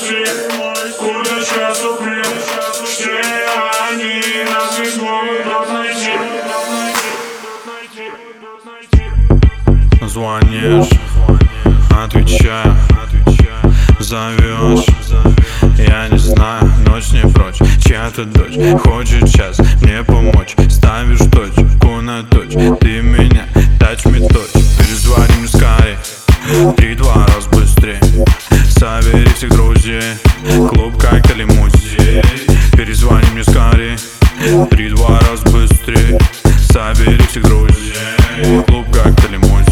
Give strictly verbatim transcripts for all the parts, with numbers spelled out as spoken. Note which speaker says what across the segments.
Speaker 1: стиль, курточка Суприм. Все они нас не смогут найти.
Speaker 2: Звонишь, отвечаю, зовешь. Я не знаю, ночь не прочь. Чья-то дочь хочет сейчас мне помочь. Ставишь точку на точь. Ты меня touch me touch. Перезвони мне скорее, три-два раз быстрее. Собери всех друзей, клуб как-то лимузей. Перезвони мне скорее, три-два раз быстрее. Собери всех друзей, клуб как-то лимузей.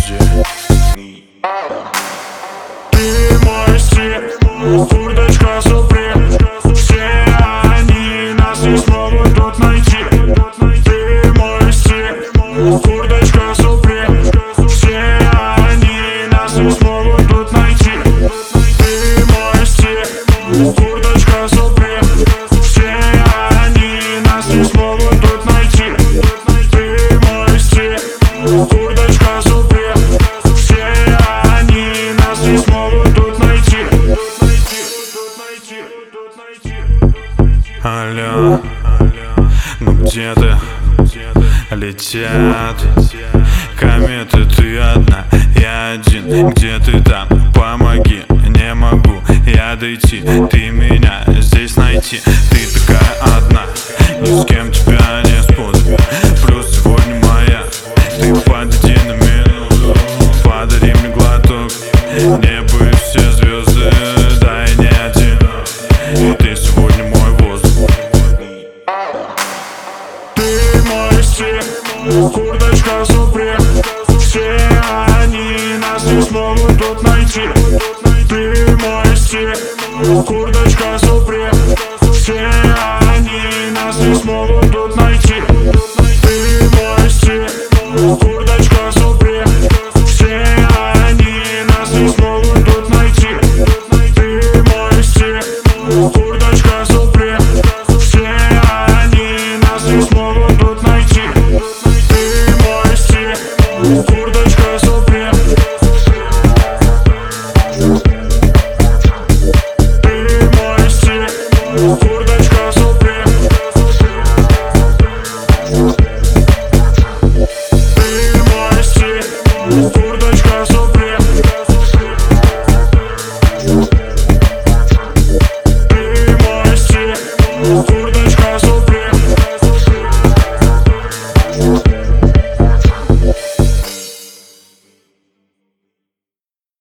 Speaker 1: Ты мой стиль, курточка Суприм. Все они нас не смогут тут найти. Ты мой стиль, курточка Суприм. Все они нас не смогут тут найти. Ты мой стиль, курточка Суприм. Все они нас не смогут тут найти. Ты мой стиль, курточка Суприм. Все они нас не смогут тут найти.
Speaker 2: Алло, ну где ты? Летят кометы, ты одна, я один. Где ты там? Помоги, не могу я дойти. Ты меня здесь найти. Ты такая одна, ни с кем тебя не спутать. Плюс сегодня моя. Ты подойди на минуту, подари мне глоток. Небо и все звезды, да и не одинок. И ты сегодня мой воздух.
Speaker 1: Ты мой стиль, курточка Суприм. Все они нас не смогут тут найти. Ты мой стиль, курточка Суприм. Все они нас не смогут